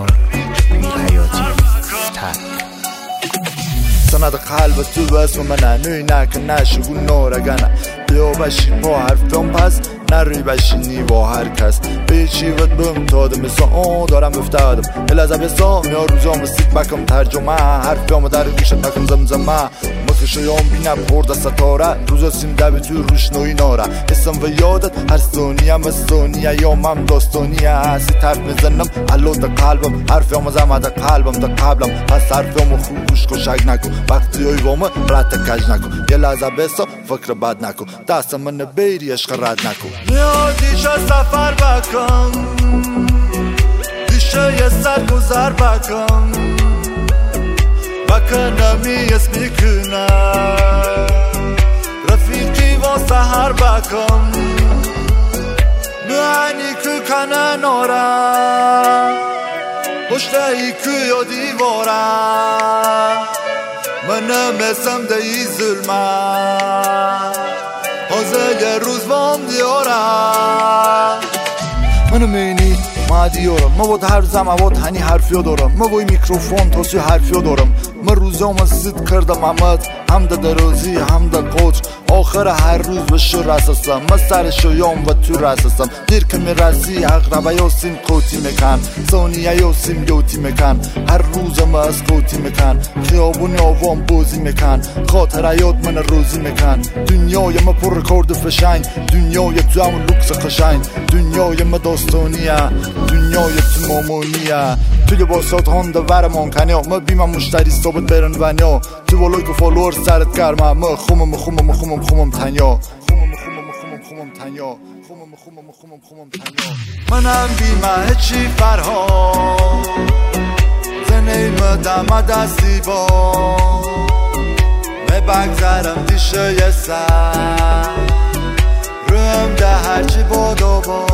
فرهان امیر حیاتی تر سند قلب تو به اسم منه نوی نکن نشگو نورگنه بیا بشین با حرفم پس نری بشینی با هر کس به چی ود بم تادم مثلا دارم افتادم الازم بسام یا روزام بسید بکم ترجمه حرفم در گوشت نکن زمزمه مکشویم بینم پرده ستاره روزا سیم دبی تو روشنوی ناره اسم و یادت هر ثانیه مستانیه یا من داستانیه هستی طرف میزنم حلو دا قلبم حرفم زمده قلبم دا قبلم پس حرفم خوب گوش کن شک نکن وقتی های وامه رد کج نکن یه لحظه بسا فکر بد نکن دست من بیری عشق رد نکن نیازیش سفر بکن دیشه یه سرگذر بکن بکنمی اسمی کنه رفیقی و سهر بکن معنی که کنه ناره پشته که یا دیواره منم اسم دی ظلمه حاضر یه روز وام دیارم منو مینی ما دیارم ما بود هر زمان هنی حرفیو دارم ما بوی میکروفون توسی حرفیو دارم ما روزام زد کردم امت هم دا درازی هم دا قوچ آخر هر روز به شو رسستم ما سر شویام و تو رسستم دیر که می رسی اقربه یا سیم قوتی میکن ثانیه یا سیم یوتی میکن هر روز ما از قوتی میکن خیابونی آوام بوزی میکن خاطریات من روزی میکن دنیای ما پر رکورد فشنگ دنیای تو همون لوکس خشنگ دنیای ما داستانیه دنیای تو مامونیه توی باسات هانده ورمان کنیا ما بیمم مشتری ثابت برن ونیا تو بالای که فالوور سرت گرمه ما خمم تنیا منم بیمه هچی فرهان زنیم دم دستی با می بگذرم دیشه یه سر روم ده هرچی بادا با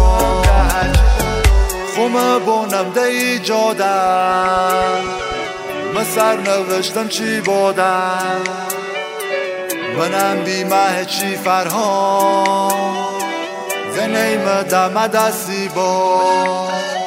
خمه بونم ده ایجادم من سر نوشتم چی بادم منم بیمه چی فرهان زنیم دم دستی با